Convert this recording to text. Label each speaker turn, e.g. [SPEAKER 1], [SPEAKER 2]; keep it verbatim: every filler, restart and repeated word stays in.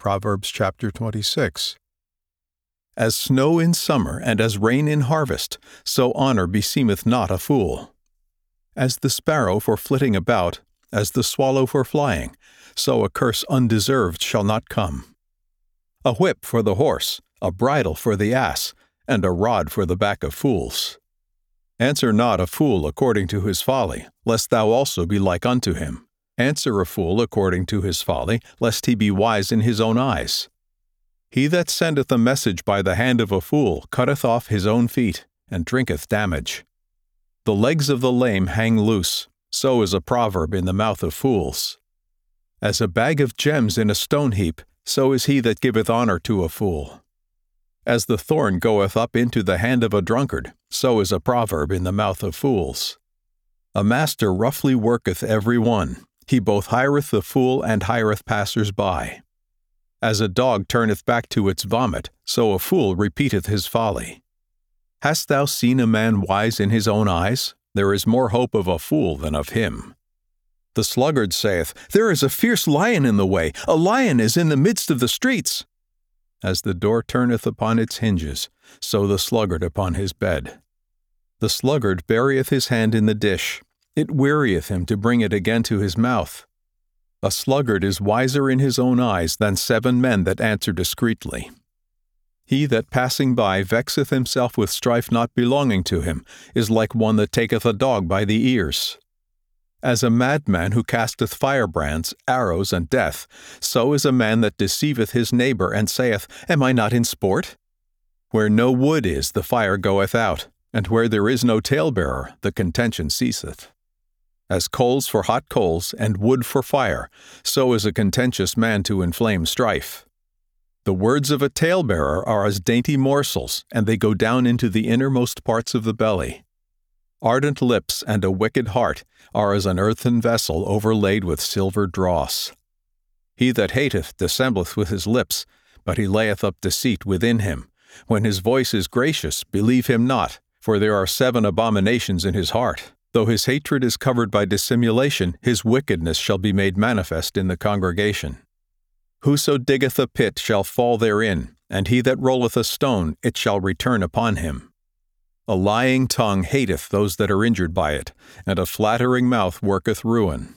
[SPEAKER 1] Proverbs chapter twenty-six. As snow in summer and as rain in harvest, so honor beseemeth not a fool. As the sparrow for flitting about, as the swallow for flying, so a curse undeserved shall not come. A whip for the horse, a bridle for the ass, and a rod for the back of fools. Answer not a fool according to his folly, lest thou also be like unto him. Answer a fool according to his folly, lest he be wise in his own eyes. He that sendeth a message by the hand of a fool cutteth off his own feet, and drinketh damage. The legs of the lame hang loose, so is a proverb in the mouth of fools. As a bag of gems in a stone heap, so is he that giveth honor to a fool. As the thorn goeth up into the hand of a drunkard, so is a proverb in the mouth of fools. A master roughly worketh every one. He both hireth the fool and hireth passers by. As a dog turneth back to its vomit, so a fool repeateth his folly. Hast thou seen a man wise in his own eyes? There is more hope of a fool than of him. The sluggard saith, There is a fierce lion in the way, a lion is in the midst of the streets. As the door turneth upon its hinges, so the sluggard upon his bed. The sluggard buryeth his hand in the dish, it wearieth him to bring it again to his mouth. A sluggard is wiser in his own eyes than seven men that answer discreetly. He that passing by vexeth himself with strife not belonging to him is like one that taketh a dog by the ears. As a madman who casteth firebrands, arrows, and death, so is a man that deceiveth his neighbor and saith, Am I not in sport? Where no wood is, the fire goeth out, and where there is no talebearer, the contention ceaseth. As coals for hot coals, and wood for fire, so is a contentious man to inflame strife. The words of a talebearer are as dainty morsels, and they go down into the innermost parts of the belly. Ardent lips and a wicked heart are as an earthen vessel overlaid with silver dross. He that hateth dissembleth with his lips, but he layeth up deceit within him. When his voice is gracious, believe him not, for there are seven abominations in his heart. Though his hatred is covered by dissimulation, his wickedness shall be made manifest in the congregation. Whoso diggeth a pit shall fall therein, and he that rolleth a stone, it shall return upon him. A lying tongue hateth those that are injured by it, and a flattering mouth worketh ruin.